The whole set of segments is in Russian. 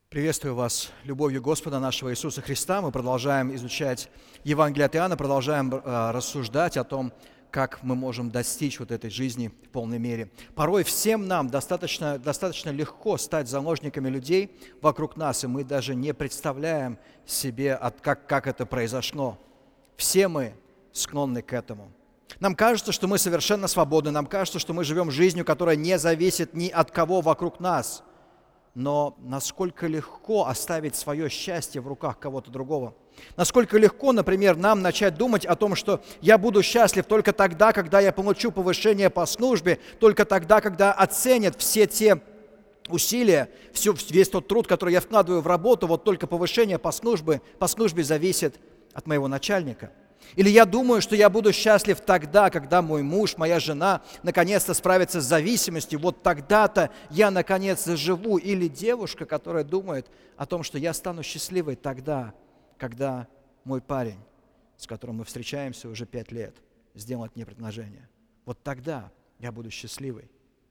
Приветствую вас любовью Господа нашего Иисуса Христа. Мы продолжаем изучать Евангелие от Иоанна, продолжаем рассуждать о том, как мы можем достичь вот этой жизни в полной мере. Порой всем нам достаточно легко стать заложниками людей вокруг нас, и мы даже не представляем себе, как это произошло. Все мы склонны к этому. Нам кажется, что мы совершенно свободны, нам кажется, что мы живем жизнью, которая не зависит ни от кого вокруг нас. Но насколько легко оставить свое счастье в руках кого-то другого? Насколько легко, например, нам начать думать о том, что я буду счастлив только тогда, когда я получу повышение по службе, только тогда, когда оценят все те усилия, весь тот труд, который я вкладываю в работу, вот только повышение по службе зависит от моего начальника. Или я думаю, что я буду счастлив тогда, когда мой муж, моя жена наконец-то справятся с зависимостью, вот тогда-то я наконец заживу. Или девушка, которая думает о том, что я стану счастливой тогда, когда мой парень, с которым мы встречаемся уже 5 лет, сделает мне предложение. Вот тогда я буду счастливой.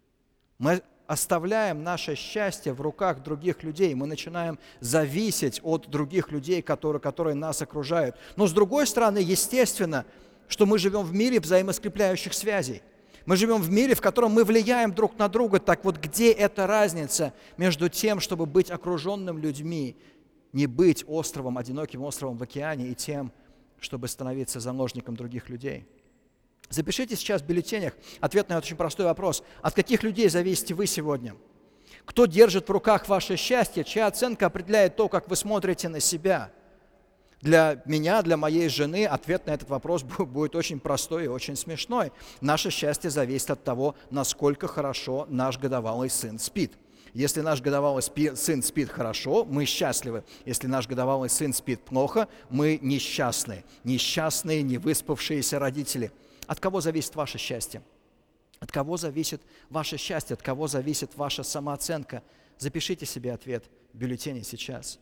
Мы оставляем наше счастье в руках других людей, мы начинаем зависеть от других людей, которые нас окружают. Но с другой стороны, естественно, что мы живем в мире взаимоскрепляющих связей. Мы живем в мире, в котором мы влияем друг на друга. Так вот, где эта разница между тем, чтобы быть окруженным людьми, не быть островом, одиноким островом в океане, и тем, чтобы становиться заложником других людей? Запишите сейчас в бюллетенях ответ на этот очень простой вопрос. От каких людей зависите вы сегодня? Кто держит в руках ваше счастье? Чья оценка определяет то, как вы смотрите на себя? Для меня, для моей жены ответ на этот вопрос будет очень простой и очень смешной. Наше счастье зависит от того, насколько хорошо наш годовалый сын спит. Если наш годовалый сын спит хорошо, мы счастливы. Если наш годовалый сын спит плохо, мы несчастны. Несчастные, невыспавшиеся родители. От кого зависит ваше счастье? От кого зависит ваше счастье? От кого зависит ваша самооценка? Запишите себе ответ в бюллетене сейчас.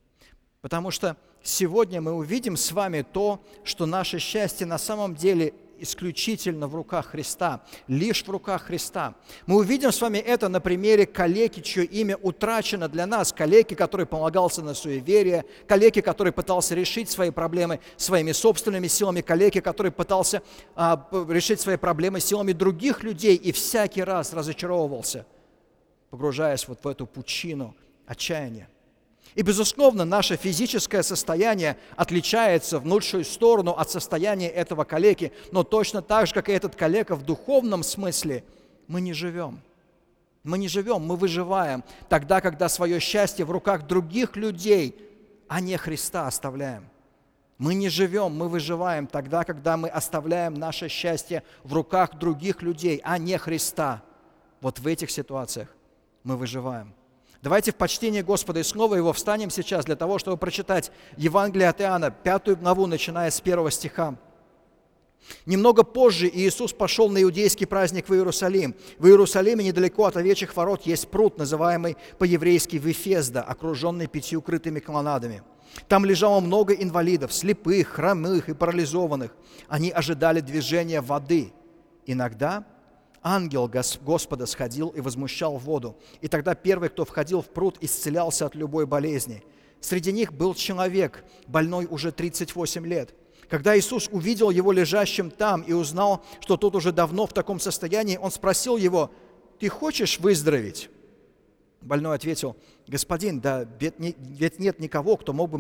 Потому что сегодня мы увидим с вами то, что наше счастье на самом деле исключительно в руках Христа, лишь в руках Христа. Мы увидим с вами это на примере калеки, чье имя утрачено для нас, калеки, который полагался на суеверие, калеки, который пытался решить свои проблемы своими собственными силами, калеки, который пытался решить свои проблемы силами других людей и всякий раз разочаровывался, погружаясь вот в эту пучину отчаяния. И, безусловно, наше физическое состояние отличается в лучшую сторону от состояния этого калеки, но точно так же, как и этот калека, в духовном смысле мы не живем. Мы не живем, мы выживаем тогда, когда свое счастье в руках других людей, а не Христа оставляем. Мы не живем, мы выживаем тогда, когда мы оставляем наше счастье в руках других людей, а не Христа. Вот в этих ситуациях мы выживаем. Давайте в почтении Господа и снова Его встанем сейчас для того, чтобы прочитать Евангелие от Иоанна, 5 главу, начиная с 1 стиха. «Немного позже Иисус пошел на иудейский праздник в Иерусалим. В Иерусалиме недалеко от Овечьих ворот есть пруд, называемый по-еврейски Вифезда, окруженный 5 крытыми колоннадами. Там лежало много инвалидов, слепых, хромых и парализованных. Они ожидали движения воды. Иногда ангел Господа сходил и возмущал воду, и тогда первый, кто входил в пруд, исцелялся от любой болезни. Среди них был человек, больной уже 38 лет. Когда Иисус увидел его лежащим там и узнал, что тот уже давно в таком состоянии, он спросил его: «Ты хочешь выздороветь?» Больной ответил: «Господин, да ведь нет никого, кто помог бы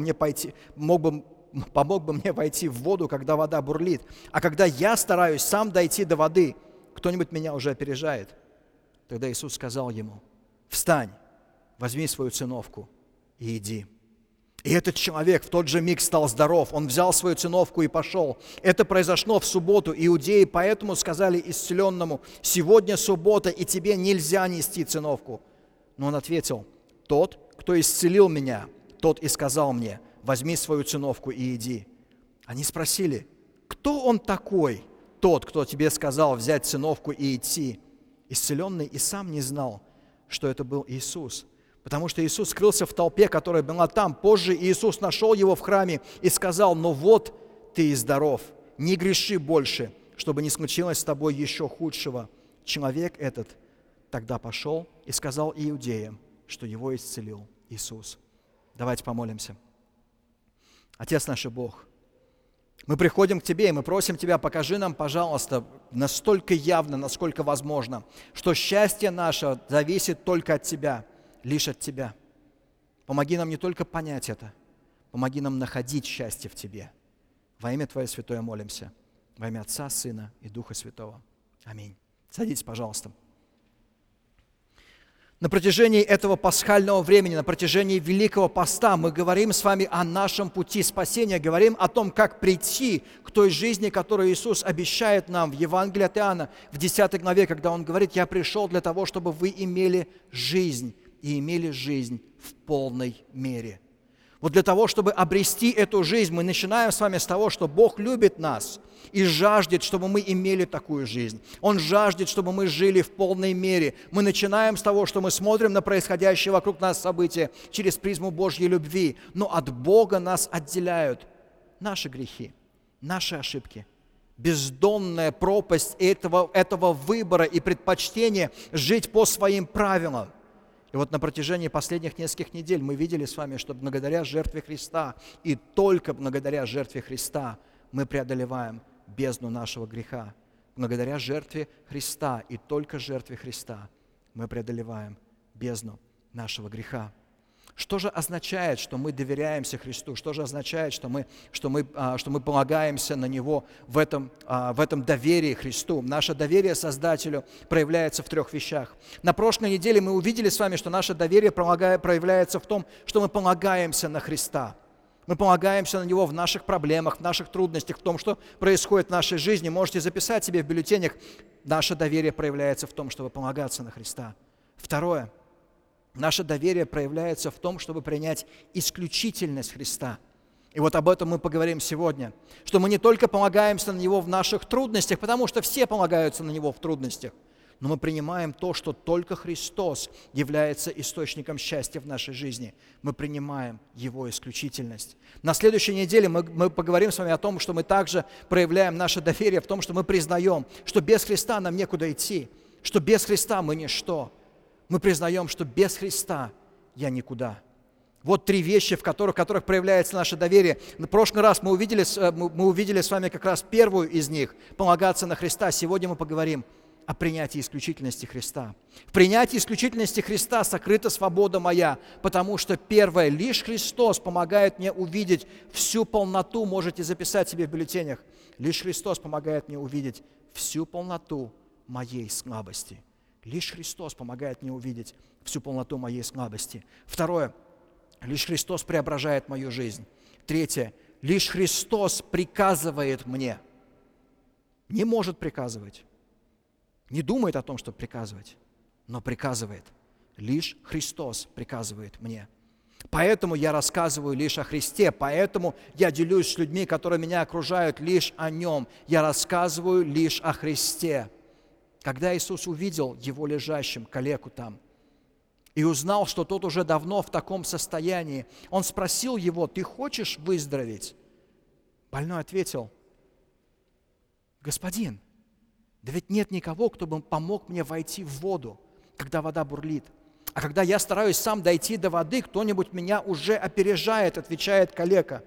мне войти в воду, когда вода бурлит. А когда я стараюсь сам дойти до воды, кто-нибудь меня уже опережает». Тогда Иисус сказал ему: «Встань, возьми свою циновку и иди». И этот человек в тот же миг стал здоров. Он взял свою циновку и пошел. Это произошло в субботу. Иудеи поэтому сказали исцеленному: «Сегодня суббота, и тебе нельзя нести циновку». Но он ответил: «Тот, кто исцелил меня, тот и сказал мне: возьми свою циновку и иди». Они спросили: «Кто он такой, тот, кто тебе сказал взять циновку и идти?» Исцеленный и сам не знал, что это был Иисус, потому что Иисус скрылся в толпе, которая была там. Позже Иисус нашел его в храме и сказал: «Ну вот, ты и здоров, не греши больше, чтобы не случилось с тобой еще худшего». Человек этот тогда пошел и сказал иудеям, что его исцелил Иисус. Давайте помолимся. Отец наш и Бог, мы приходим к Тебе, и мы просим Тебя, покажи нам, пожалуйста, настолько явно, насколько возможно, что счастье наше зависит только от Тебя, лишь от Тебя. Помоги нам не только понять это, помоги нам находить счастье в Тебе. Во имя Твое святое молимся. Во имя Отца, Сына и Духа Святого. Аминь. Садитесь, пожалуйста. На протяжении этого пасхального времени, на протяжении Великого Поста мы говорим с вами о нашем пути спасения, говорим о том, как прийти к той жизни, которую Иисус обещает нам в Евангелии от Иоанна, в 10 главе, когда Он говорит: «Я пришел для того, чтобы вы имели жизнь, и имели жизнь в полной мере». Вот для того, чтобы обрести эту жизнь, мы начинаем с вами с того, что Бог любит нас и жаждет, чтобы мы имели такую жизнь. Он жаждет, чтобы мы жили в полной мере. Мы начинаем с того, что мы смотрим на происходящее вокруг нас события через призму Божьей любви. Но от Бога нас отделяют наши грехи, наши ошибки, бездонная пропасть этого выбора и предпочтения жить по своим правилам. И вот на протяжении последних нескольких недель мы видели с вами, что благодаря жертве Христа и только благодаря жертве Христа мы преодолеваем бездну нашего греха. Благодаря жертве Христа и только жертве Христа мы преодолеваем бездну нашего греха. Что же означает, что мы доверяемся Христу? Что же означает, что мы полагаемся на Него в этом доверии Христу? Наше доверие Создателю проявляется в 3 вещах. На прошлой неделе мы увидели с вами, что наше доверие проявляется в том, что мы полагаемся на Христа. Мы полагаемся на Него в наших проблемах, в наших трудностях, в том, что происходит в нашей жизни. Можете записать себе в бюллетенях: наше доверие проявляется в том, чтобы полагаться на Христа. Второе. Наше доверие проявляется в том, чтобы принять исключительность Христа. И вот об этом мы поговорим сегодня. Что мы не только полагаемся на Него в наших трудностях, потому что все полагаются на Него в трудностях, но мы принимаем то, что только Христос является источником счастья в нашей жизни. Мы принимаем Его исключительность. На следующей неделе мы поговорим с вами о том, что мы также проявляем наше доверие в том, что мы признаем, что без Христа нам некуда идти, что без Христа мы ничто. Мы признаем, что без Христа я никуда. Вот 3 вещи, в которых проявляется наше доверие. В прошлый раз мы увидели с вами как раз первую из них – полагаться на Христа. Сегодня мы поговорим о принятии исключительности Христа. В принятии исключительности Христа сокрыта свобода моя, потому что первое – лишь Христос помогает мне увидеть всю полноту, можете записать себе в бюллетенях, лишь Христос помогает мне увидеть всю полноту моей слабости. Лишь Христос помогает мне увидеть всю полноту моей слабости. Второе. Лишь Христос преображает мою жизнь. Третье. Лишь Христос приказывает мне. Не может приказывать. Не думает о том, чтобы приказывать, но приказывает. Лишь Христос приказывает мне. Поэтому я рассказываю лишь о Христе, поэтому я делюсь с людьми, которые меня окружают, лишь о Нем. Я рассказываю лишь о Христе. Когда Иисус увидел его лежащим, калеку там, и узнал, что тот уже давно в таком состоянии, Он спросил его: «Ты хочешь выздороветь?» Больной ответил: «Господин, да ведь нет никого, кто бы помог мне войти в воду, когда вода бурлит. А когда я стараюсь сам дойти до воды, кто-нибудь меня уже опережает», отвечает калека.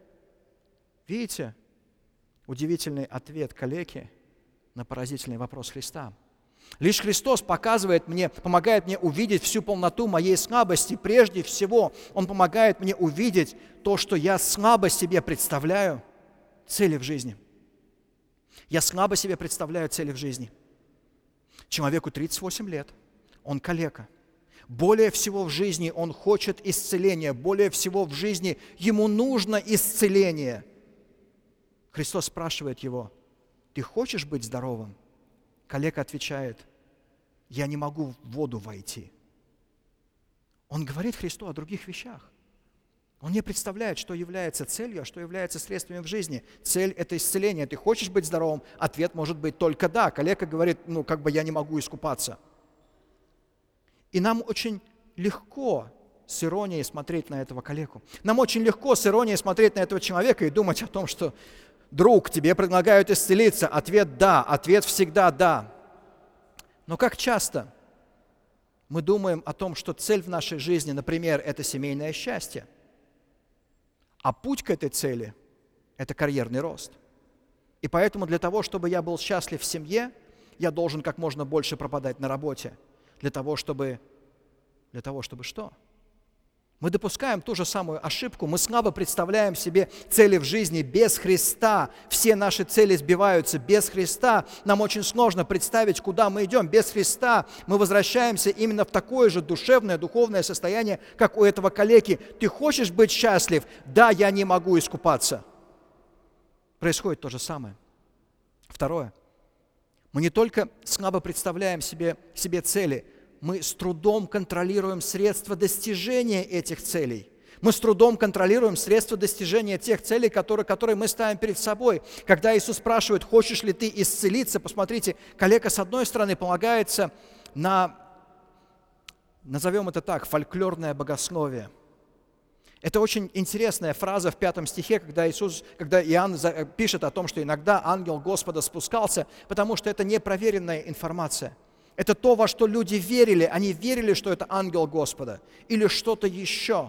Видите, удивительный ответ калеки на поразительный вопрос Христа. Лишь Христос помогает мне увидеть всю полноту моей слабости. Прежде всего, Он помогает мне увидеть то, что я слабо себе представляю цели в жизни. Я слабо себе представляю цели в жизни. Человеку 38 лет, он калека. Более всего в жизни он хочет исцеления, более всего в жизни ему нужно исцеление. Христос спрашивает его: «Ты хочешь быть здоровым?» Калека отвечает: «Я не могу в воду войти». Он говорит Христу о других вещах. Он не представляет, что является целью, а что является средствами в жизни. Цель – это исцеление. Ты хочешь быть здоровым? Ответ может быть только «да». Калека говорит: я не могу искупаться. И нам очень легко с иронией смотреть на этого калеку. Нам очень легко с иронией смотреть на этого человека и думать о том, что: «Друг, тебе предлагают исцелиться». Ответ «да», ответ всегда «да». Но как часто мы думаем о том, что цель в нашей жизни, например, это семейное счастье, А путь к этой цели – это карьерный рост. И поэтому для того, чтобы я был счастлив в семье, я должен как можно больше пропадать на работе. Для того, чтобы что? Мы допускаем ту же самую ошибку. Мы слабо представляем себе цели в жизни без Христа. Все наши цели сбиваются без Христа. Нам очень сложно представить, куда мы идем. Без Христа мы возвращаемся именно в такое же душевное, духовное состояние, как у этого калеки. Ты хочешь быть счастлив? Да, я не могу искупаться. Происходит то же самое. Второе. Мы не только слабо представляем себе цели, мы с трудом контролируем средства достижения этих целей. Мы с трудом контролируем средства достижения тех целей, которые мы ставим перед собой. Когда Иисус спрашивает, хочешь ли ты исцелиться, посмотрите, калека с одной стороны полагается на, назовем это так, фольклорное богословие. Это очень интересная фраза в 5 стихе, когда Иоанн пишет о том, что иногда ангел Господа спускался, потому что это непроверенная информация. Это то, во что люди верили. Они верили, что это ангел Господа или что-то еще.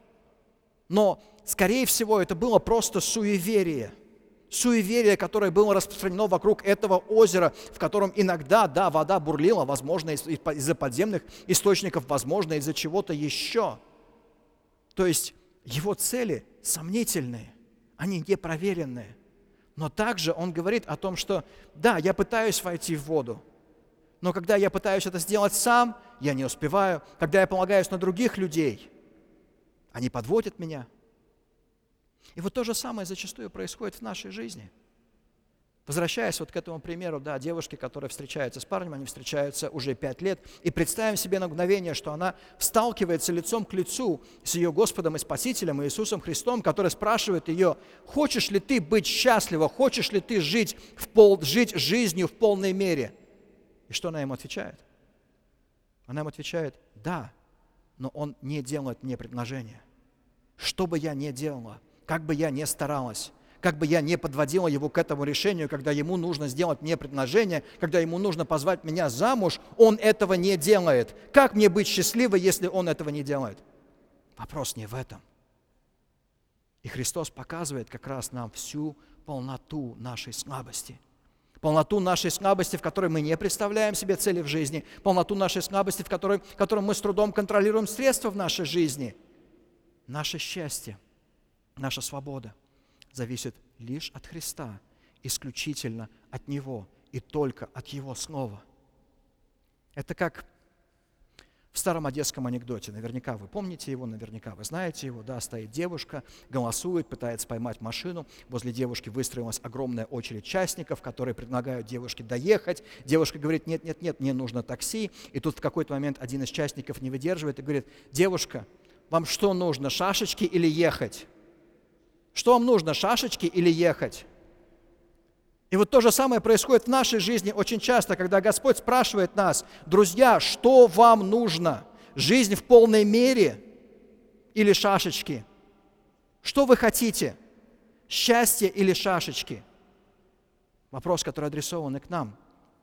Но, скорее всего, это было просто суеверие. Суеверие, которое было распространено вокруг этого озера, в котором иногда, да, вода бурлила, возможно, из-за подземных источников, возможно, из-за чего-то еще. То есть его цели сомнительные, они непроверенные. Но также он говорит о том, что да, я пытаюсь войти в воду, но когда я пытаюсь это сделать сам, я не успеваю. Когда я полагаюсь на других людей, они подводят меня. И вот то же самое зачастую происходит в нашей жизни. Возвращаясь вот к этому примеру, да, девушки, которые встречаются с парнем, они встречаются уже 5 лет, и представим себе на мгновение, что она сталкивается лицом к лицу с ее Господом и Спасителем Иисусом Христом, который спрашивает ее, хочешь ли ты быть счастлива, хочешь ли ты жить жизнью в полной мере? И что она ему отвечает? Она ему отвечает, да, но он не делает мне предложение. Что бы я ни делала, как бы я ни старалась, как бы я ни подводила его к этому решению, когда ему нужно сделать мне предложение, когда ему нужно позвать меня замуж, он этого не делает. Как мне быть счастливой, если он этого не делает? Вопрос не в этом. И Христос показывает как раз нам всю полноту нашей слабости. Полноту нашей слабости, в которой мы не представляем себе цели в жизни, полноту нашей слабости, в которой мы с трудом контролируем средства в нашей жизни. Наше счастье, наша свобода зависит лишь от Христа, исключительно от Него и только от Его Слова. Это как в старом одесском анекдоте. Наверняка вы помните его, наверняка вы знаете его. Да, стоит девушка, голосует, пытается поймать машину. Возле девушки выстроилась огромная очередь частников, которые предлагают девушке доехать. Девушка говорит, нет, мне нужно такси. И тут в какой-то момент один из частников не выдерживает и говорит, девушка, вам что нужно, шашечки или ехать? Что вам нужно, шашечки или ехать? И вот то же самое происходит в нашей жизни очень часто, когда Господь спрашивает нас, друзья, что вам нужно? Жизнь в полной мере или шашечки? Что вы хотите? Счастье или шашечки? Вопрос, который адресован и к нам.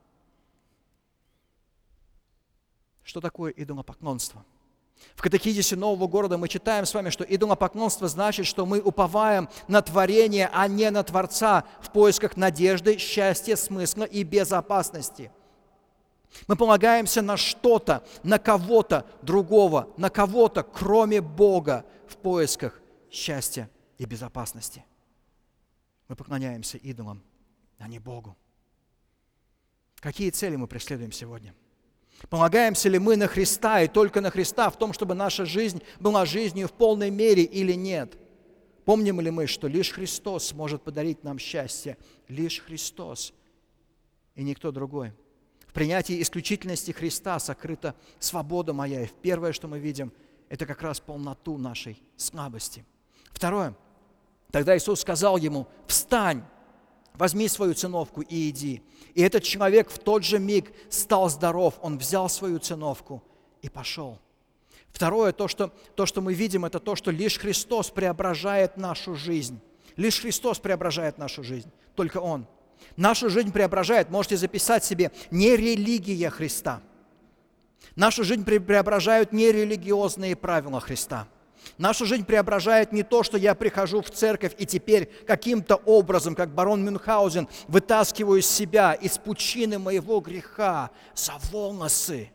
Что такое идолопоклонство? В катехизисе Нового города мы читаем с вами, что идолопоклонство значит, что мы уповаем на творение, а не на Творца в поисках надежды, счастья, смысла и безопасности. Мы полагаемся на что-то, на кого-то другого, на кого-то, кроме Бога, в поисках счастья и безопасности. Мы поклоняемся идолам, а не Богу. Какие цели мы преследуем сегодня? Полагаемся ли мы на Христа и только на Христа в том, чтобы наша жизнь была жизнью в полной мере или нет? Помним ли мы, что лишь Христос может подарить нам счастье? Лишь Христос и никто другой. В принятии исключительности Христа сокрыта свобода моя. И первое, что мы видим, это как раз полноту нашей слабости. Второе. Тогда Иисус сказал ему, встань, возьми свою циновку и иди. И этот человек в тот же миг стал здоров. Он взял свою циновку и пошел. Второе, то, что мы видим, это то, что лишь Христос преображает нашу жизнь. Лишь Христос преображает нашу жизнь. Только Он. Нашу жизнь преображает, можете записать себе, не религия Христа. Нашу жизнь преображают не религиозные правила Христа. Нашу жизнь преображает не то, что я прихожу в церковь и теперь каким-то образом, как барон Мюнхгаузен, вытаскиваю себя из пучины моего греха за волосы,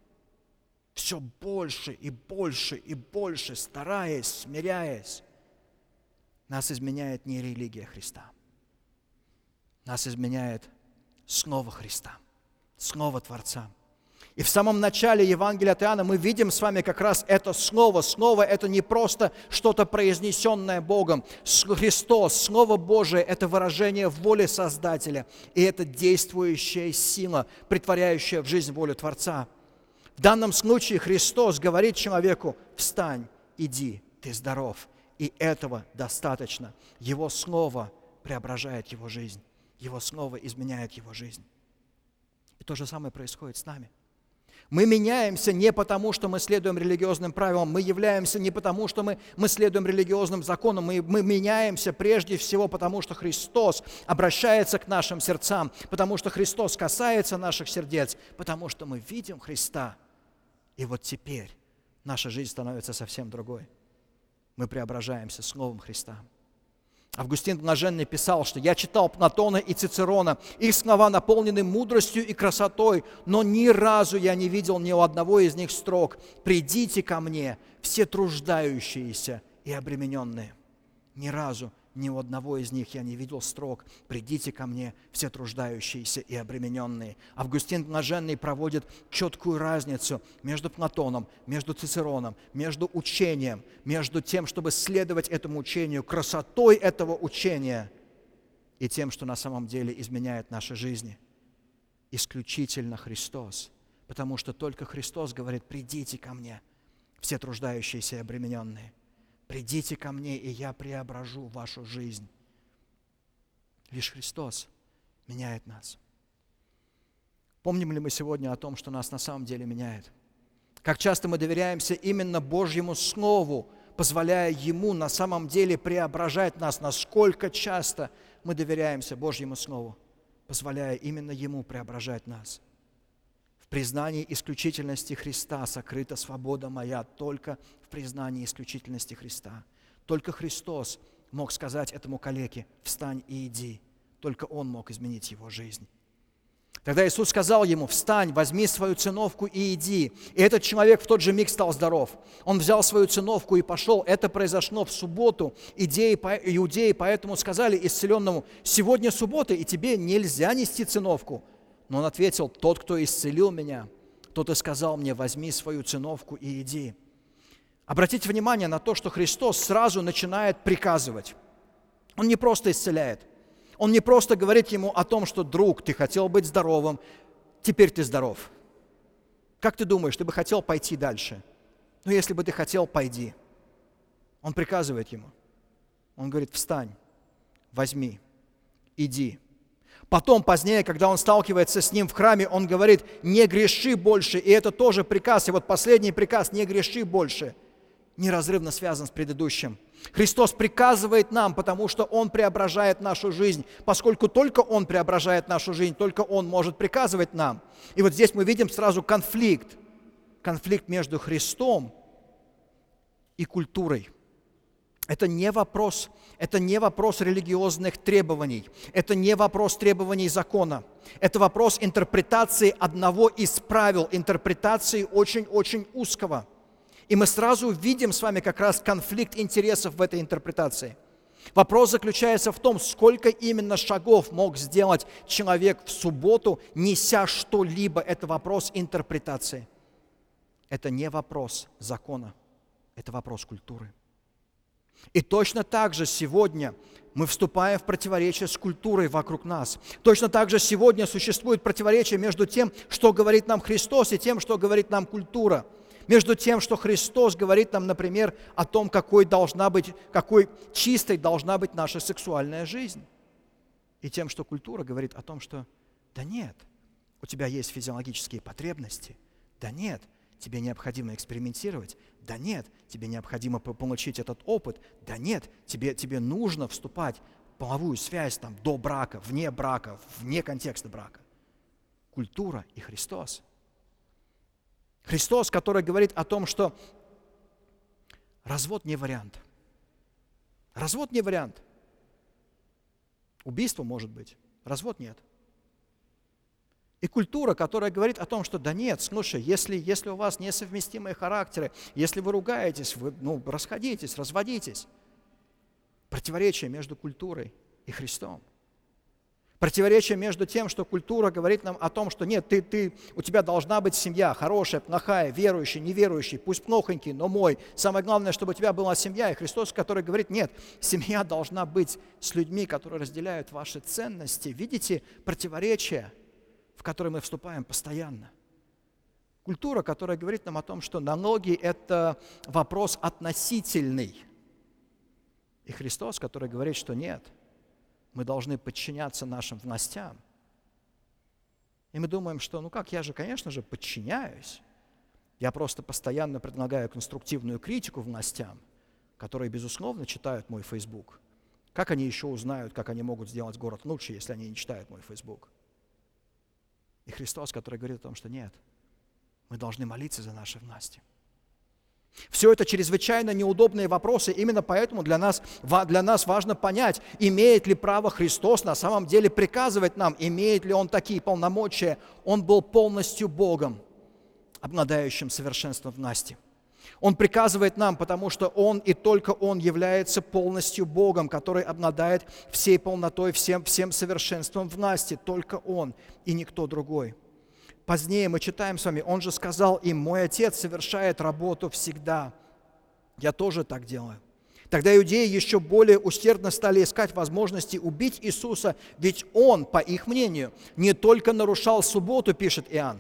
все больше и больше и больше, стараясь, смиряясь. Нас изменяет не религия Христа. Нас изменяет Слово Христа, Слово Творца. И в самом начале Евангелия от Иоанна мы видим с вами как раз это слово. Слово – это не просто что-то произнесенное Богом. Христос, Слово Божие – это выражение воли Создателя. И это действующая сила, претворяющая в жизнь волю Творца. В данном случае Христос говорит человеку: «Встань, иди, ты здоров». И этого достаточно. Его Слово преображает его жизнь. Его Слово изменяет его жизнь. И то же самое происходит с нами. Мы меняемся не потому, что мы следуем религиозным правилам, мы являемся не потому, что мы следуем религиозным законам, мы меняемся прежде всего потому, что Христос обращается к нашим сердцам, потому что Христос касается наших сердец, потому что мы видим Христа. И вот теперь наша жизнь становится совсем другой. Мы преображаемся Словом Христа. Августин Блаженный писал, что «я читал Платона и Цицерона, их слова наполнены мудростью и красотой, но ни разу я не видел ни у одного из них строк: „Придите ко мне, все труждающиеся и обремененные“». Ни разу ни у одного из них я не видел строк: «Придите ко мне, все труждающиеся и обремененные». Августин Блаженный проводит четкую разницу между Платоном, между Цицероном, между учением, между тем, чтобы следовать этому учению, красотой этого учения, и тем, что на самом деле изменяет наши жизни. Исключительно Христос, потому что только Христос говорит: «Придите ко мне, все труждающиеся и обремененные». Придите ко мне, и я преображу вашу жизнь. Лишь Христос меняет нас. Помним ли мы сегодня о том, что нас на самом деле меняет? Как часто мы доверяемся именно Божьему Слову, позволяя Ему на самом деле преображать нас? Насколько часто мы доверяемся Божьему Слову, позволяя именно Ему преображать нас? В признании исключительности Христа сокрыта свобода моя, только в признании исключительности Христа. Только Христос мог сказать этому калеке: «Встань и иди». Только Он мог изменить его жизнь. Тогда Иисус сказал ему: «Встань, возьми свою циновку и иди». И этот человек в тот же миг стал здоров. Он взял свою циновку и пошел. Это произошло в субботу. Иудеи поэтому сказали исцеленному: «Сегодня суббота, и тебе нельзя нести циновку». Но он ответил: «Тот, кто исцелил меня, тот и сказал мне: возьми свою циновку и иди». Обратите внимание на то, что Христос сразу начинает приказывать. Он не просто исцеляет. Он не просто говорит ему о том, что: «Друг, ты хотел быть здоровым, теперь ты здоров». Как ты думаешь, ты бы хотел пойти дальше? Ну, если бы ты хотел, пойди. Он приказывает ему. Он говорит: «Встань, возьми, иди». Потом, позднее, когда он сталкивается с ним в храме, он говорит: «Не греши больше». И это тоже приказ. И вот последний приказ: «Не греши больше», неразрывно связан с предыдущим. Христос приказывает нам, потому что Он преображает нашу жизнь. Поскольку только Он преображает нашу жизнь, только Он может приказывать нам. И вот здесь мы видим сразу конфликт. Конфликт между Христом и культурой. Это не вопрос религиозных требований. Это не вопрос требований закона. Это вопрос интерпретации одного из правил, интерпретации очень-очень узкого. И мы сразу видим с вами как раз конфликт интересов в этой интерпретации. Вопрос заключается в том, сколько именно шагов мог сделать человек в субботу, неся что-либо. Это вопрос интерпретации. Это не вопрос закона, это вопрос культуры. И точно так же сегодня мы вступаем в противоречие с культурой вокруг нас. Точно так же сегодня существует противоречие между тем, что говорит нам Христос, и тем, что говорит нам культура. Между тем, что Христос говорит нам, например, о том, какой чистой должна быть наша сексуальная жизнь. И тем, что культура говорит о том, что да нет, у тебя есть физиологические потребности, да нет, тебе необходимо экспериментировать, да нет, тебе необходимо получить этот опыт, да нет, тебе нужно вступать в половую связь до брака, вне контекста брака. Культура и Христос. Христос, который говорит о том, что развод не вариант. Развод не вариант. Убийство может быть, развод нет. И культура, которая говорит о том, что да нет, слушай, если у вас несовместимые характеры, если вы ругаетесь, вы расходитесь, разводитесь. Противоречие между культурой и Христом. Противоречие между тем, что культура говорит нам о том, что нет, у тебя должна быть семья, хорошая, плохая, верующая, неверующая, пусть плохонький, но мой. Самое главное, чтобы у тебя была семья. И Христос, который говорит, нет, семья должна быть с людьми, которые разделяют ваши ценности. Видите противоречие, в которое мы вступаем постоянно. Культура, которая говорит нам о том, что налоги – это вопрос относительный. И Христос, который говорит, что нет, мы должны подчиняться нашим властям. И мы думаем, что, я же, конечно же, подчиняюсь. Я просто постоянно предлагаю конструктивную критику властям, которые, безусловно, читают мой Facebook. Как они еще узнают, как они могут сделать город лучше, если они не читают мой Facebook? И Христос, который говорит о том, что нет, мы должны молиться за наши власти. Все это чрезвычайно неудобные вопросы, именно поэтому для нас важно понять, имеет ли право Христос на самом деле приказывать нам, имеет ли Он такие полномочия. Он был полностью Богом, обладающим совершенством власти. Он приказывает нам, потому что Он и только Он является полностью Богом, который обладает всей полнотой, всем совершенством власти. Только Он и никто другой. Позднее мы читаем с вами, Он же сказал им, «Мой Отец совершает работу всегда». Я тоже так делаю. Тогда иудеи еще более усердно стали искать возможности убить Иисуса, ведь Он, по их мнению, не только нарушал субботу, пишет Иоанн.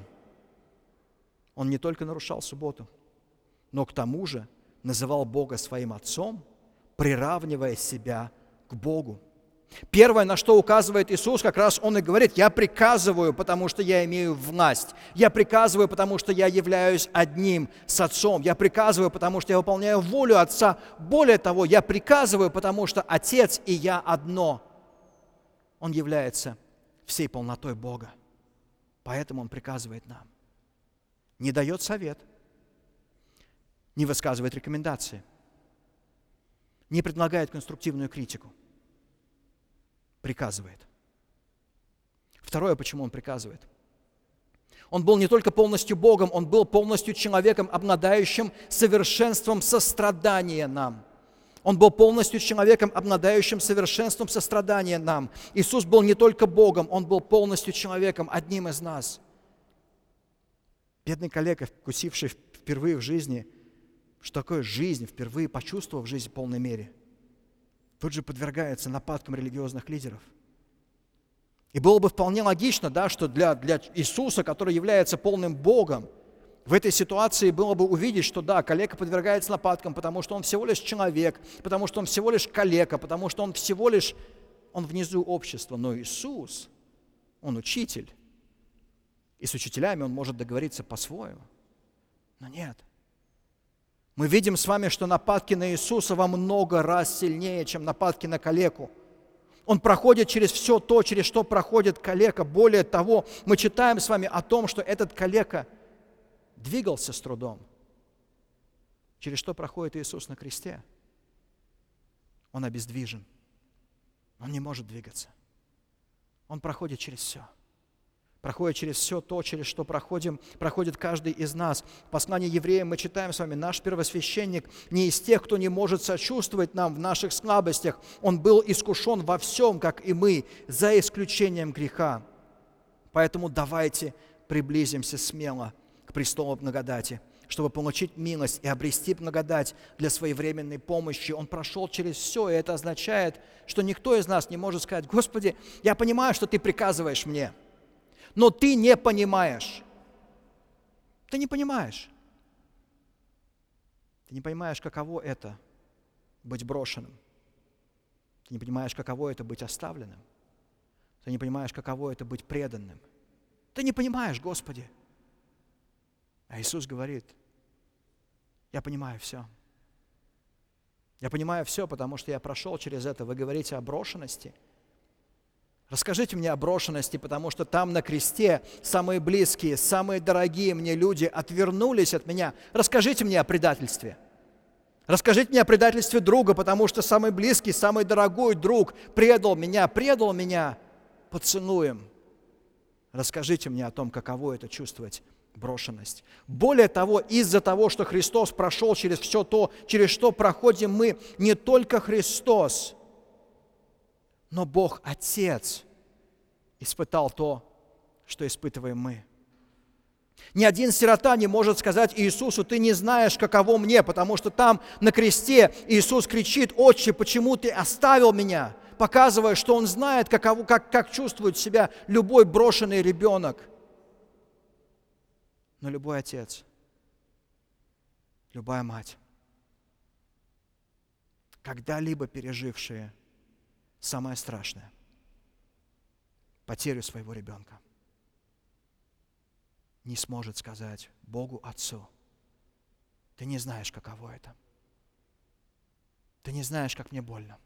Он не только нарушал субботу, но к тому же называл Бога своим Отцом, приравнивая себя к Богу. Первое, на что указывает Иисус, как раз Он и говорит, я приказываю, потому что я имею власть. Я приказываю, потому что я являюсь одним с Отцом. Я приказываю, потому что я выполняю волю Отца. Более того, я приказываю, потому что Отец и я одно. Он является всей полнотой Бога. Поэтому Он приказывает нам. Не дает совет, не высказывает рекомендации, не предлагает конструктивную критику. Приказывает. Второе, почему Он приказывает. Он был не только полностью Богом, Он был полностью человеком, обладающим совершенством сострадания нам. Он был полностью человеком, обладающим совершенством сострадания нам. Иисус был не только Богом, Он был полностью человеком, одним из нас. Бедный коллега, вкусивший впервые в жизни, что такое жизнь, впервые почувствовав жизнь в полной мере, тут же подвергается нападкам религиозных лидеров. И было бы вполне логично, что для Иисуса, который является полным Богом, в этой ситуации было бы увидеть, что калека подвергается нападкам, потому что он всего лишь человек, потому что он всего лишь калека, потому что он внизу общества. Но Иисус, Он учитель. И с учителями Он может договориться по-своему. Но нет. Мы видим с вами, что нападки на Иисуса во много раз сильнее, чем нападки на калеку. Он проходит через все то, через что проходит калека. Более того, мы читаем с вами о том, что этот калека двигался с трудом. Через что проходит Иисус на кресте? Он обездвижен. Он не может двигаться. Он проходит через все. Проходит через все то, через что проходит каждый из нас. В послании евреям мы читаем с вами, наш первосвященник не из тех, кто не может сочувствовать нам в наших слабостях. Он был искушен во всем, как и мы, за исключением греха. Поэтому давайте приблизимся смело к престолу благодати, чтобы получить милость и обрести благодать для своевременной помощи. Он прошел через все, и это означает, что никто из нас не может сказать: «Господи, я понимаю, что Ты приказываешь мне». Но ты не понимаешь. Ты не понимаешь. Ты не понимаешь, каково это быть брошенным. Ты не понимаешь, каково это быть оставленным. Ты не понимаешь, каково это быть преданным. Ты не понимаешь, Господи. А Иисус говорит: я понимаю все. Я понимаю все, потому что я прошел через это. Вы говорите о брошенности. Расскажите мне о брошенности, потому что там на кресте самые близкие, самые дорогие мне люди отвернулись от меня. Расскажите мне о предательстве. Расскажите мне о предательстве друга, потому что самый близкий, самый дорогой друг предал меня поцелуем. Расскажите мне о том, каково это чувствовать брошенность. Более того, из-за того, что Христос прошел через все то, через что проходим мы, не только Христос, но Бог Отец испытал то, что испытываем мы. Ни один сирота не может сказать Иисусу: ты не знаешь, каково мне, потому что там на кресте Иисус кричит: «Отче, почему ты оставил меня?» показывая, что Он знает, как чувствует себя любой брошенный ребенок. Но любой отец, любая мать, когда-либо пережившие самое страшное – потерю своего ребенка, не сможет сказать Богу Отцу: ты не знаешь, каково это. Ты не знаешь, как мне больно.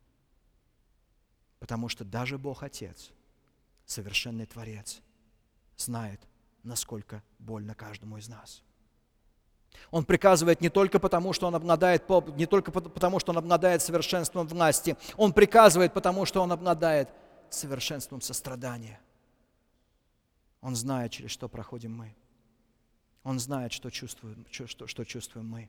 Потому что даже Бог Отец, совершенный Творец, знает, насколько больно каждому из нас. Он приказывает не только потому, что Он обладает совершенством власти. Он приказывает, потому что Он обладает совершенством сострадания. Он знает, через что проходим мы. Он знает, что чувствуем мы.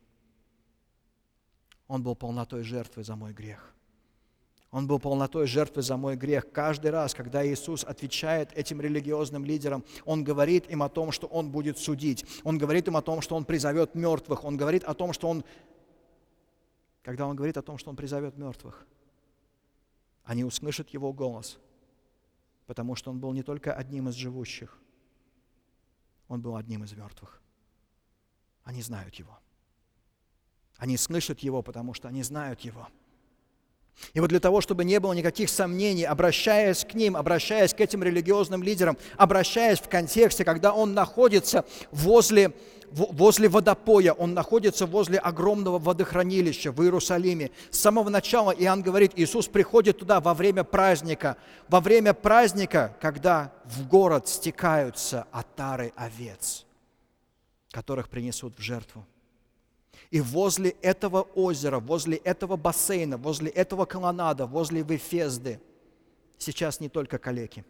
Он был полнотой жертвы за мой грех. Он был полнотой жертвы за мой грех. Каждый раз, когда Иисус отвечает этим религиозным лидерам, Он говорит им о том, что Он будет судить. Он говорит им о том, что Он призовет мертвых. Он говорит о том, что когда Он говорит о том, что Он призовет мертвых, они услышат Его голос, потому что Он был не только одним из живущих, Он был одним из мертвых. Они знают Его. Они слышат Его, потому что они знают Его. И вот для того, чтобы не было никаких сомнений, обращаясь к ним, обращаясь к этим религиозным лидерам, обращаясь в контексте, когда он находится возле водопоя, он находится возле огромного водохранилища в Иерусалиме. С самого начала Иоанн говорит, Иисус приходит туда во время праздника, когда в город стекаются отары овец, которых принесут в жертву. И возле этого озера, возле этого бассейна, возле этого колоннада, возле Вефезды сейчас не только калеки,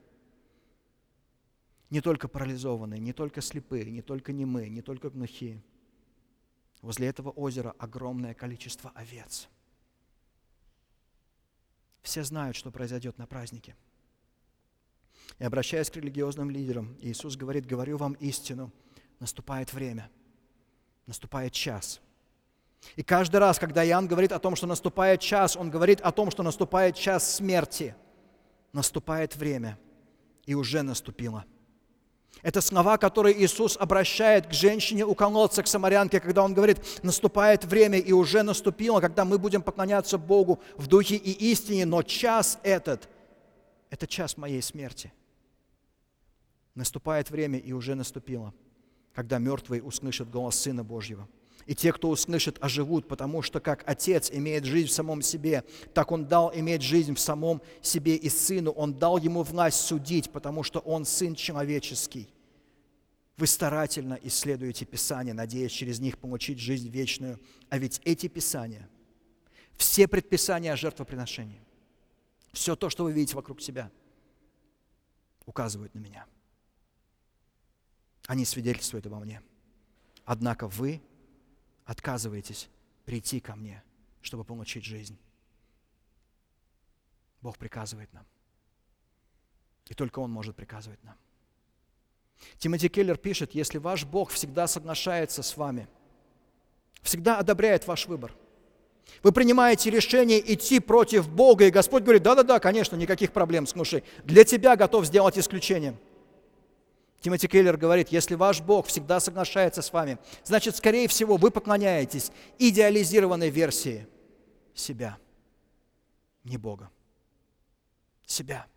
не только парализованные, не только слепые, не только немые, не только глухие. Возле этого озера огромное количество овец. Все знают, что произойдет на празднике. И обращаясь к религиозным лидерам, Иисус говорит: говорю вам истину, наступает время, наступает час. И каждый раз, когда Иоанн говорит о том, что наступает час, он говорит о том, что наступает час смерти. Наступает время, и уже наступило. Это слова, которые Иисус обращает к женщине у колодца, к самарянке, когда Он говорит: наступает время, и уже наступило, когда мы будем поклоняться Богу в духе и истине, но час этот – это час моей смерти. Наступает время, и уже наступило, когда мертвые услышат голос Сына Божьего. И те, кто услышит, оживут, потому что как Отец имеет жизнь в самом себе, так Он дал иметь жизнь в самом себе и Сыну. Он дал Ему власть судить, потому что Он Сын человеческий. Вы старательно исследуете Писания, надеясь через них получить жизнь вечную. А ведь эти Писания, все предписания о жертвоприношении, все то, что вы видите вокруг себя, указывают на меня. Они свидетельствуют обо мне. Однако вы отказываетесь прийти ко мне, чтобы получить жизнь. Бог приказывает нам. И только Он может приказывать нам. Тимоти Келлер пишет: если ваш Бог всегда соглашается с вами, всегда одобряет ваш выбор, вы принимаете решение идти против Бога, и Господь говорит: да-да-да, конечно, никаких проблем, слушай, для тебя готов сделать исключение. Тимоти Келлер говорит: если ваш Бог всегда соглашается с вами, значит, скорее всего, вы поклоняетесь идеализированной версии себя, не Бога, себя.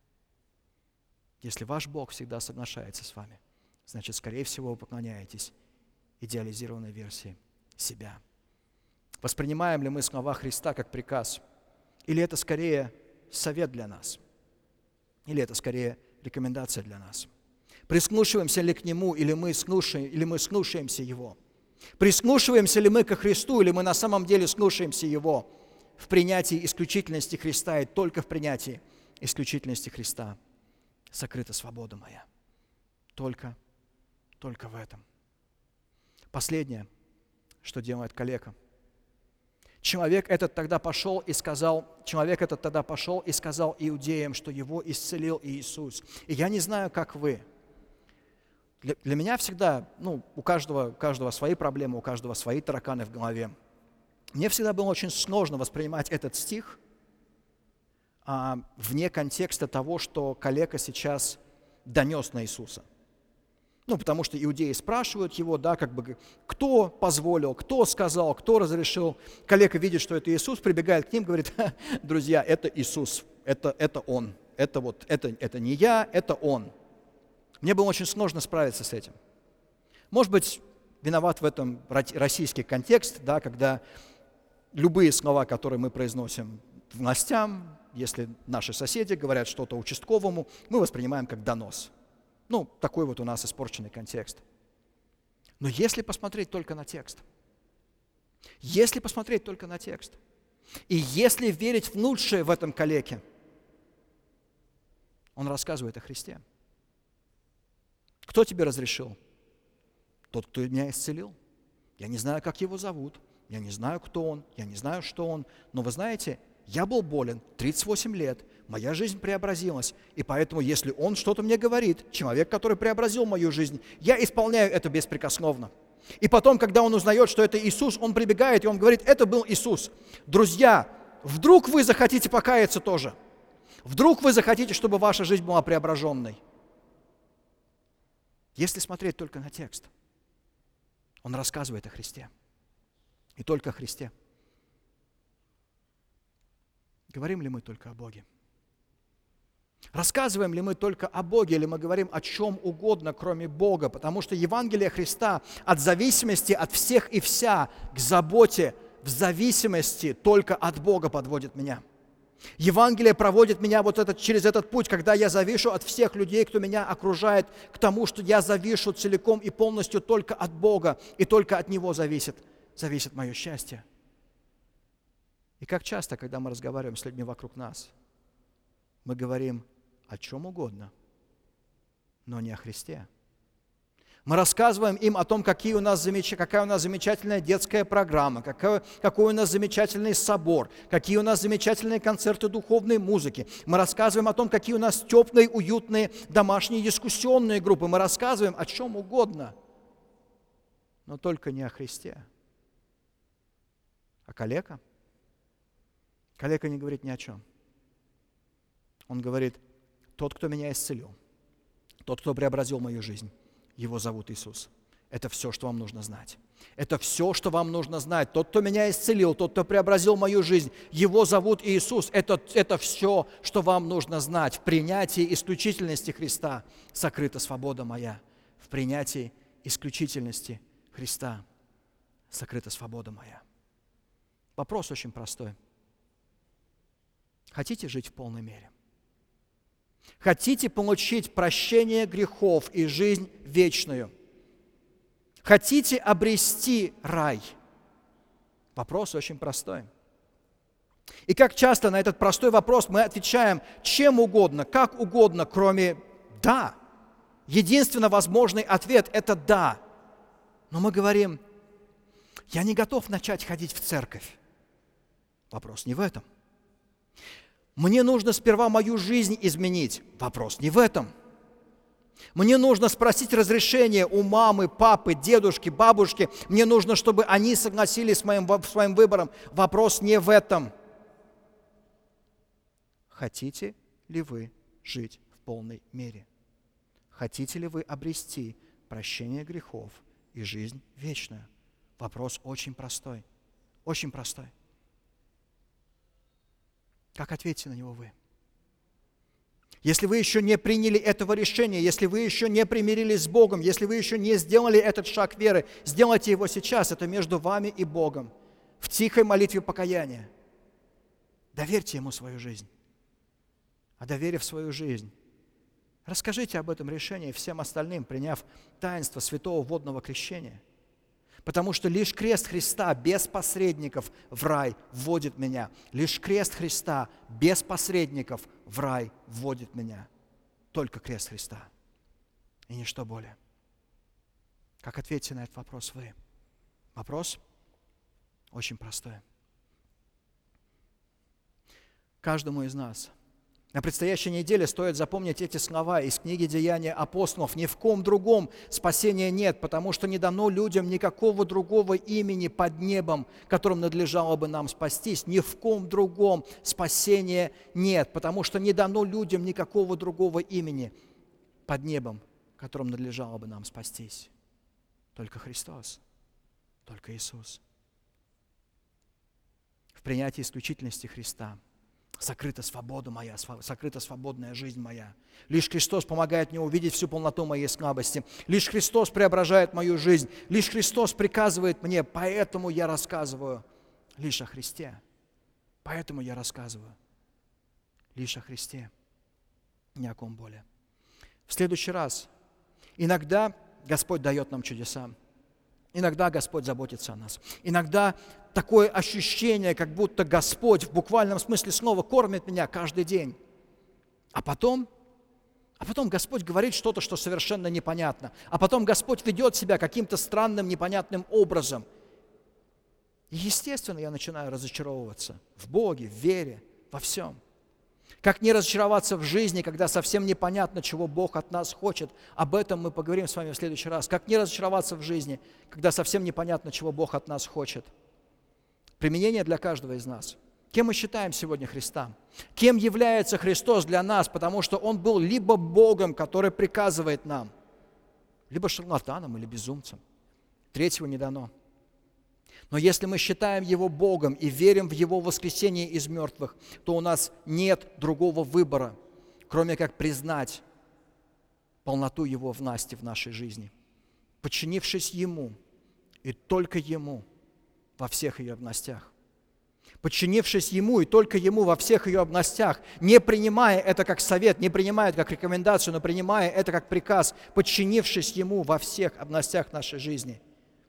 Если ваш Бог всегда соглашается с вами, значит, скорее всего, вы поклоняетесь идеализированной версии себя. Воспринимаем ли мы слова Христа как приказ? Или это скорее совет для нас? Или это скорее рекомендация для нас? Прислушиваемся ли к Нему, или мы слушаемся Его? Прислушиваемся ли мы ко Христу, или мы на самом деле слушаемся Его в принятии исключительности Христа, и только в принятии исключительности Христа сокрыта свобода моя. Только в этом. Последнее, что делает калека. Человек этот тогда пошел и сказал иудеям, что его исцелил Иисус. И я не знаю, как вы. Для меня всегда, у каждого свои проблемы, у каждого свои тараканы в голове. Мне всегда было очень сложно воспринимать этот стих вне контекста того, что калека сейчас донес на Иисуса. Потому что иудеи спрашивают его, кто позволил, кто сказал, кто разрешил. Калека видит, что это Иисус, прибегает к ним, говорит: друзья, это Иисус, это Он, это не я, это Он. Мне было очень сложно справиться с этим. Может быть, виноват в этом российский контекст, когда любые слова, которые мы произносим властям, если наши соседи говорят что-то участковому, мы воспринимаем как донос. Такой у нас испорченный контекст. Но если посмотреть только на текст, и если верить в лучшее в этом калеке, он рассказывает о Христе. Кто тебе разрешил? Тот, кто меня исцелил. Я не знаю, как его зовут, я не знаю, кто он, я не знаю, что он, но вы знаете, я был болен 38 лет, моя жизнь преобразилась, и поэтому, если он что-то мне говорит, человек, который преобразил мою жизнь, я исполняю это беспрекословно. И потом, когда он узнает, что это Иисус, он прибегает, и он говорит: это был Иисус. Друзья, вдруг вы захотите покаяться тоже? Вдруг вы захотите, чтобы ваша жизнь была преображенной? Если смотреть только на текст, он рассказывает о Христе. И только о Христе. Говорим ли мы только о Боге? Рассказываем ли мы только о Боге, или мы говорим о чем угодно, кроме Бога? Потому что Евангелие Христа от зависимости от всех и вся к заботе в зависимости только от Бога подводит меня. Евангелие проводит меня через этот путь, когда я завишу от всех людей, кто меня окружает, к тому, что я завишу целиком и полностью только от Бога, и только от Него зависит мое счастье. И как часто, когда мы разговариваем с людьми вокруг нас, мы говорим о чем угодно, но не о Христе. Мы рассказываем им о том, какая у нас замечательная детская программа, какой у нас замечательный собор, какие у нас замечательные концерты духовной музыки. Мы рассказываем о том, какие у нас теплые, уютные домашние дискуссионные группы. Мы рассказываем о чем угодно, но только не о Христе. А калека? Калека не говорит ни о чем. Он говорит: тот, кто меня исцелил, тот, кто преобразил мою жизнь, его зовут Иисус. Это все, что вам нужно знать. Это все, что вам нужно знать. Тот, кто меня исцелил, тот, кто преобразил мою жизнь, его зовут Иисус. Это все, что вам нужно знать. В принятии исключительности Христа сокрыта свобода моя. В принятии исключительности Христа сокрыта свобода моя. Вопрос очень простой. Хотите жить в полной мере? Хотите получить прощение грехов и жизнь вечную? Хотите обрести рай? Вопрос очень простой. И как часто на этот простой вопрос мы отвечаем чем угодно, как угодно, кроме «да». Единственно возможный ответ – это «да». Но мы говорим: я не готов начать ходить в церковь. Вопрос не в этом. Мне нужно сперва мою жизнь изменить. Вопрос не в этом. Мне нужно спросить разрешение у мамы, папы, дедушки, бабушки. Мне нужно, чтобы они согласились с своим выбором. Вопрос не в этом. Хотите ли вы жить в полной мере? Хотите ли вы обрести прощение грехов и жизнь вечную? Вопрос очень простой. Очень простой. Как ответите на него вы? Если вы еще не приняли этого решения, если вы еще не примирились с Богом, если вы еще не сделали этот шаг веры, сделайте его сейчас. Это между вами и Богом. В тихой молитве покаяния. Доверьте Ему свою жизнь. А доверив свою жизнь, расскажите об этом решении всем остальным, приняв таинство святого водного крещения. Потому что лишь крест Христа без посредников в рай вводит меня. Лишь крест Христа без посредников в рай вводит меня. Только крест Христа. И ничто более. Как ответите на этот вопрос вы? Вопрос очень простой. Каждому из нас на предстоящей неделе стоит запомнить эти слова из книги «Деяния апостолов». Ни в ком другом спасения нет, потому что не дано людям никакого другого имени под небом, которым надлежало бы нам спастись. Ни в ком другом спасения нет, потому что не дано людям никакого другого имени под небом, которым надлежало бы нам спастись. Только Христос, только Иисус. В принятии исключительности Христа сокрыта свобода моя, сокрыта свободная жизнь моя. Лишь Христос помогает мне увидеть всю полноту моей слабости. Лишь Христос преображает мою жизнь. Лишь Христос приказывает мне, поэтому я рассказываю лишь о Христе. Поэтому я рассказываю лишь о Христе, ни о ком более. В следующий раз иногда Господь дает нам чудеса. Иногда Господь заботится о нас. Иногда такое ощущение, как будто Господь в буквальном смысле слова кормит меня каждый день. А потом Господь говорит что-то, что совершенно непонятно. А потом Господь ведет себя каким-то странным, непонятным образом. И, естественно, я начинаю разочаровываться в Боге, в вере, во всем. Как не разочароваться в жизни, когда совсем непонятно, чего Бог от нас хочет. Об этом мы поговорим с вами в следующий раз. Как не разочароваться в жизни, когда совсем непонятно, чего Бог от нас хочет. Применение для каждого из нас. Кем мы считаем сегодня Христа? Кем является Христос для нас? Потому что Он был либо Богом, который приказывает нам, либо шарлатаном или безумцем. Третьего не дано. Но если мы считаем Его Богом и верим в Его воскресение из мертвых, то у нас нет другого выбора, кроме как признать полноту Его власти в нашей жизни, подчинившись Ему и только Ему во всех ее областях. Подчинившись Ему и только Ему во всех ее областях, не принимая это как совет, не принимая это как рекомендацию, но принимая это как приказ, подчинившись Ему во всех областях нашей жизни.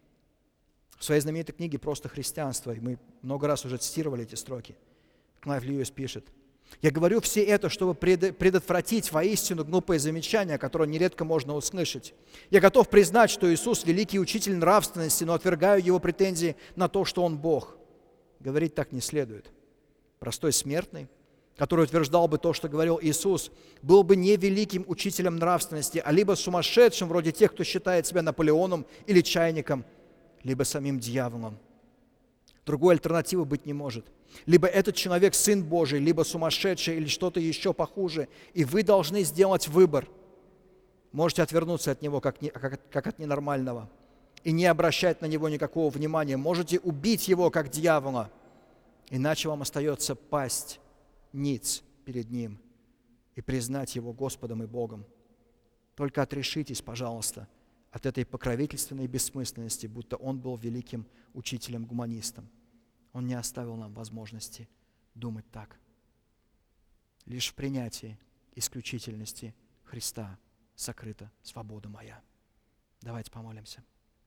В своей знаменитой книге «Просто христианство», и мы много раз уже цитировали эти строки, Клайв Льюис пишет: «Я говорю все это, чтобы предотвратить воистину глупые замечания, которые нередко можно услышать. Я готов признать, что Иисус – великий учитель нравственности, но отвергаю Его претензии на то, что Он Бог. Говорить так не следует. Простой смертный, который утверждал бы то, что говорил Иисус, был бы не великим учителем нравственности, а либо сумасшедшим, вроде тех, кто считает себя Наполеоном или чайником, либо самим дьяволом. Другой альтернативы быть не может. Либо этот человек Сын Божий, либо сумасшедший, или что-то еще похуже. И вы должны сделать выбор. Можете отвернуться от него, как от ненормального, и не обращать на него никакого внимания. Можете убить его, как дьявола. Иначе вам остается пасть ниц перед ним и признать его Господом и Богом. Только отрешитесь, пожалуйста, от этой покровительственной бессмысленности, будто он был великим учителем-гуманистом. Он не оставил нам возможности думать так. Лишь в принятии исключительности Христа сокрыта свобода моя. Давайте помолимся.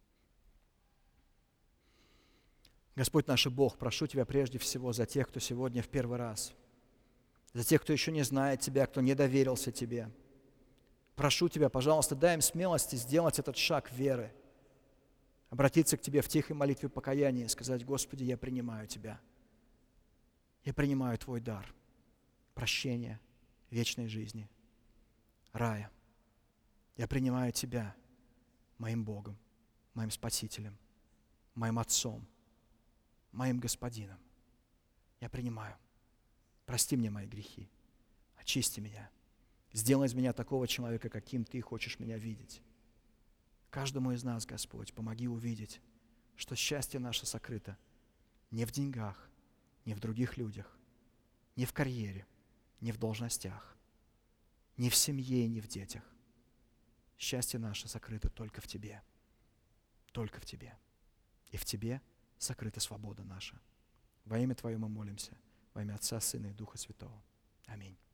Господь наш Бог, прошу Тебя прежде всего за тех, кто сегодня в первый раз, за тех, кто еще не знает Тебя, кто не доверился Тебе. Прошу Тебя, пожалуйста, дай им смелости сделать этот шаг веры, обратиться к Тебе в тихой молитве покаяния и сказать: Господи, я принимаю Тебя. Я принимаю Твой дар прощения, вечной жизни, рая. Я принимаю Тебя моим Богом, моим Спасителем, моим Отцом, моим Господином. Я принимаю. Прости мне мои грехи, очисти меня. Сделай из меня такого человека, каким Ты хочешь меня видеть. Каждому из нас, Господь, помоги увидеть, что счастье наше сокрыто не в деньгах, не в других людях, не в карьере, не в должностях, не в семье, не в детях. Счастье наше сокрыто только в Тебе. Только в Тебе. И в Тебе сокрыта свобода наша. Во имя Твое мы молимся. Во имя Отца, Сына и Духа Святого. Аминь.